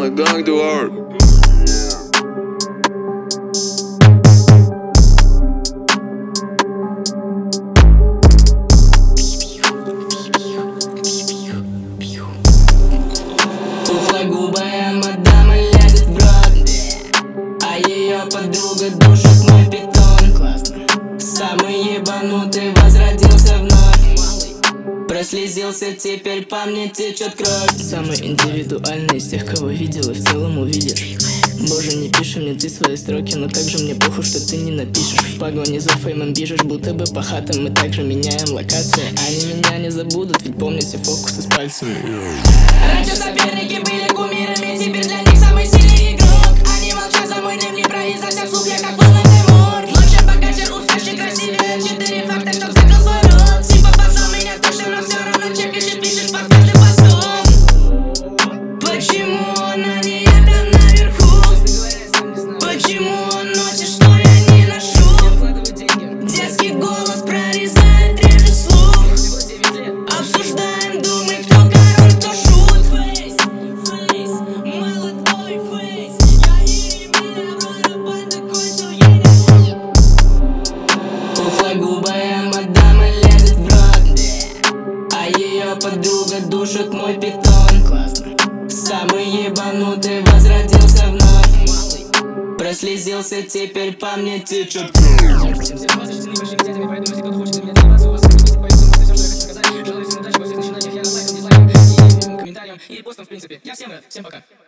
my gang too hard. Пухлогубая мадама лезет в рот, а ее подруга душит мой питон. Самый ебанутый возродился вновь, прослезился, теперь по мне течет кровь. Самый индивидуальный из тех, кого видел и в целом увидишь. Боже, не пиши мне ты свои строки, но также мне похуй, что ты не напишешь. В погоне за феймом бежишь, будто бы по хатам. Мы также меняем локации, они меня не забудут, ведь помнят все фокусы с пальцами. Раньше соперники были кумирами, теперь для них самый сильный игрок. Они молчат за мой дневник, произносят вслух, я как Волан-де-Морт. Лучше, богаче, успешнее, красивее. 4 факта, чтоб закрыл свой рот. Типа послал меня точно, но все равно чекаешь и пишешь под каждым постом. Почему она не там наверху? Почему он носит, что я не ношу? Детский голос прорезает, режет слух. Обсуждаем, думай, кто король, кто шут. Молодой фейс, я и меня вроде банда кончил, ей не шут. Пухлогубая мадама лезет в рот, а ее подруга душит мой питон. Самый ебанутый возродился вновь, прослезился, теперь по мне течет кровь. Всем возрастены большими дядями, поэтому если кто-то хочет от меня добиваться, у вас запустите по итогам, это все, что я хочу сказать. Желаю всем удачи во всех начинаниях, я на лайком, дизлайком и комментариям, и постом в принципе. Я всем рад, всем пока.